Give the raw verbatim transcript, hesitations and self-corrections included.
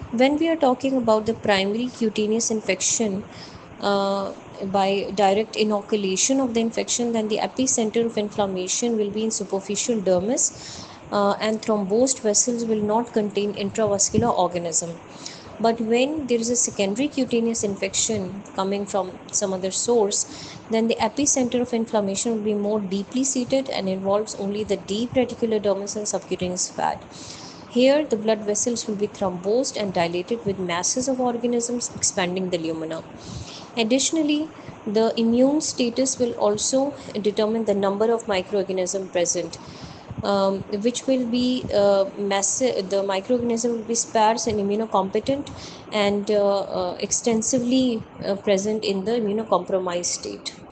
When we are talking about the primary cutaneous infection, uh, by direct inoculation of the infection, then the epicenter of inflammation will be in superficial dermis, uh, and thrombosed vessels will not contain intravascular organism. But when there is a secondary cutaneous infection coming from some other source, then the epicenter of inflammation will be more deeply seated and involves only the deep reticular dermis and subcutaneous fat. Here, the blood vessels will be thrombosed and dilated with masses of organisms expanding the lumina. Additionally, the immune status will also determine the number of microorganisms present, um, which will be uh, massive. The microorganism will be sparse and immunocompetent, and uh, uh, extensively uh, present in the immunocompromised state.